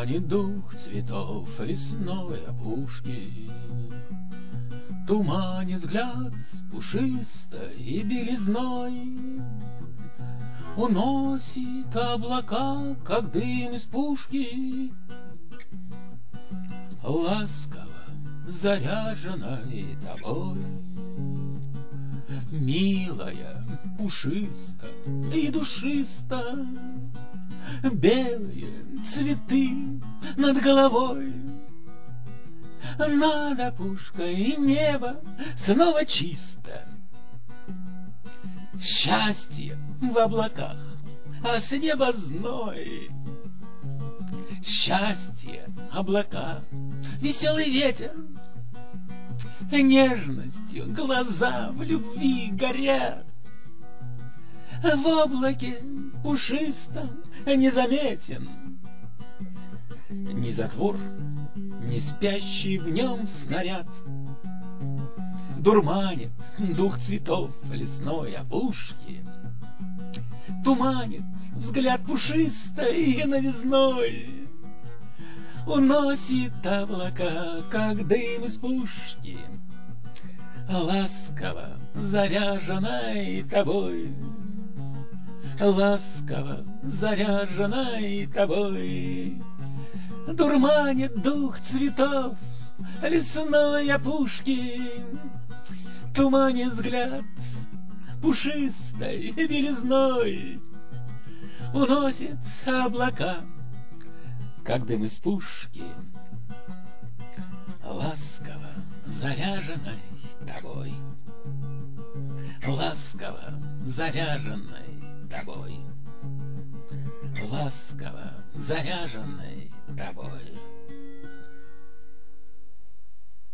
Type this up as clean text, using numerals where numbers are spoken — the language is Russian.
Туманит дух цветов лесной опушки, туманит взгляд пушистой белизной, уносит облака, как дым из пушки, ласково заряженной тобой. Милая, пушисто и душисто, белые цветы над головой. Над опушкой и небо снова чисто. Счастье в облаках, а с неба зной. Счастье, облака, веселый ветер, нежностью глаза в любви горят. В облаке пушистом незаметен ни затвор, ни спящий в нем снаряд. Дурманит дух цветов лесной опушки, туманит взгляд пушистой и новизной, уносит облака, как дым из пушки, ласково заряженной тобой. Ласково заряженной тобой. Дурманит дух цветов лесной опушки, туманит взгляд пушистой белизной, уносит облака, как дым из пушки, ласково заряженной тобой. Ласково заряженной тобой. Ласково заряженной тобой.